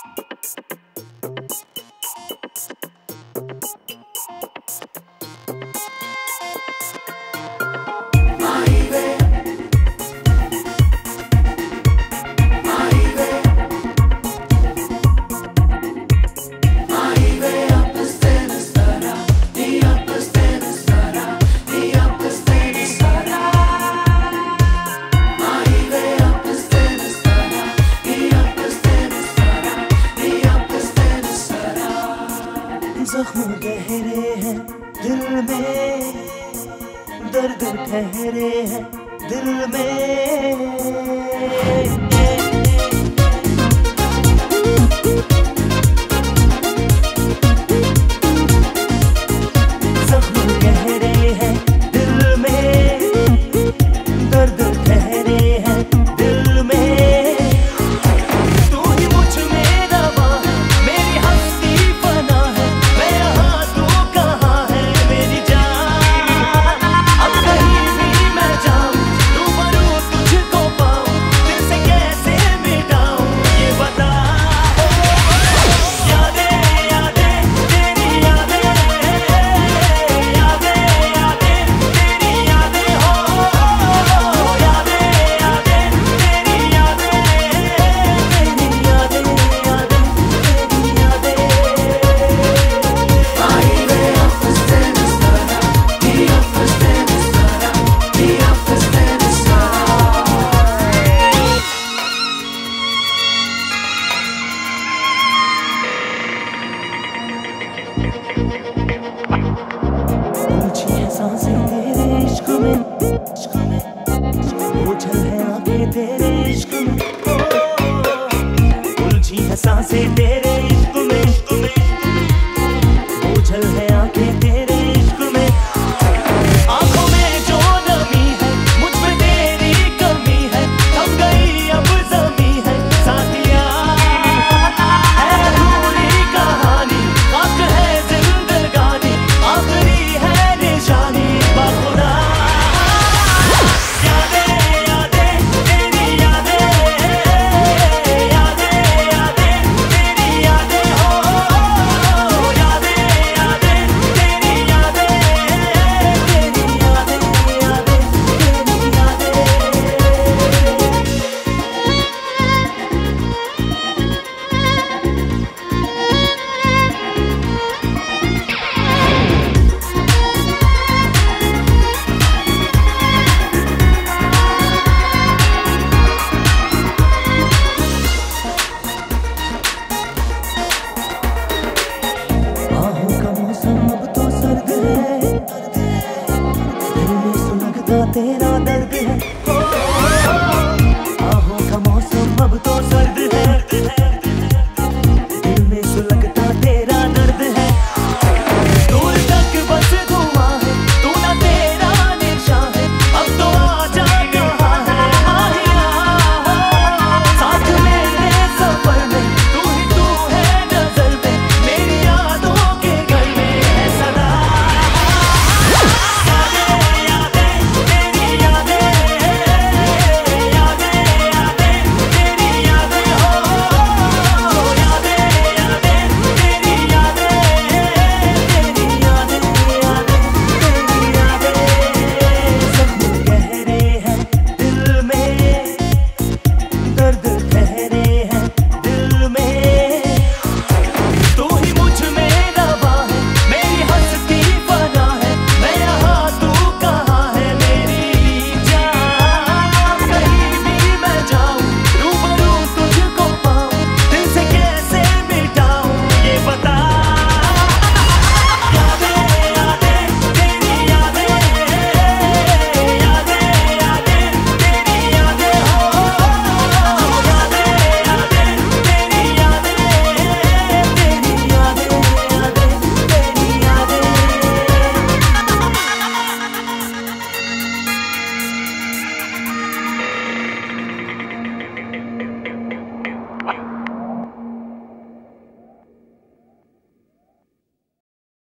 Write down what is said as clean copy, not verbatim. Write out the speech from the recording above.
जख्म गहरे हैं दिल में, दर्द ठहरे हैं दिल में। जख्म गहरे हैं दिल में, दर्द ठहरे हैं दिल में। तू ही मुझ में रवा है, मेरी हस्ती फना है, मैं यहाँ तू कहाँ है मेरी जान। अब कहीं भी मैं जाऊँ, रूबरू तुझको पाऊँ, दिल से कैसे मिटाऊँ ये बता। यादें यादें तेरी यादें, यादें यादें तेरी यादें हो, यादें यादें तेरी यादें, तेरी यादें यादें तेरी यादें। उलझी है सांसें तेरे इश्क में, उछल है आंखें तेरे इश्क में। उलझी है सांसें तेरे